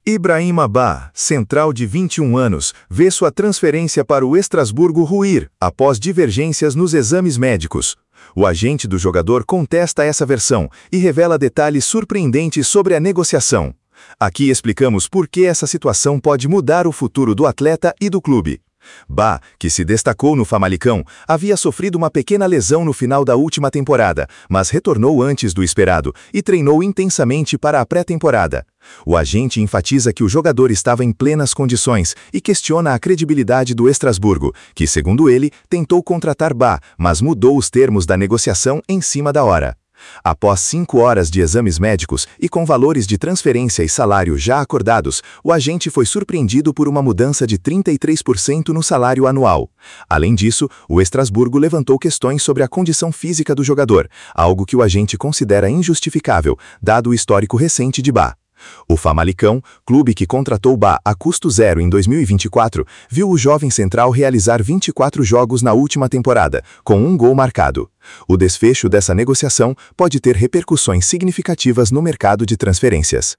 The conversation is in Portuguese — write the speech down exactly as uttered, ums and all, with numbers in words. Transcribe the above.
Ibrahima Ba, central de vinte e um anos, vê sua transferência para o Estrasburgo ruir, após divergências nos exames médicos. O agente do jogador contesta essa versão e revela detalhes surpreendentes sobre a negociação. Aqui explicamos por que essa situação pode mudar o futuro do atleta e do clube. Ba, que se destacou no Famalicão, havia sofrido uma pequena lesão no final da última temporada, mas retornou antes do esperado e treinou intensamente para a pré-temporada. O agente enfatiza que o jogador estava em plenas condições e questiona a credibilidade do Estrasburgo, que, segundo ele, tentou contratar Ba, mas mudou os termos da negociação em cima da hora. Após cinco horas de exames médicos e com valores de transferência e salário já acordados, o agente foi surpreendido por uma mudança de trinta e três por cento no salário anual. Além disso, o Estrasburgo levantou questões sobre a condição física do jogador, algo que o agente considera injustificável, dado o histórico recente de Ba. O Famalicão, clube que contratou Ba a custo zero em dois mil e vinte e quatro, viu o jovem central realizar vinte e quatro jogos na última temporada, com um gol marcado. O desfecho dessa negociação pode ter repercussões significativas no mercado de transferências.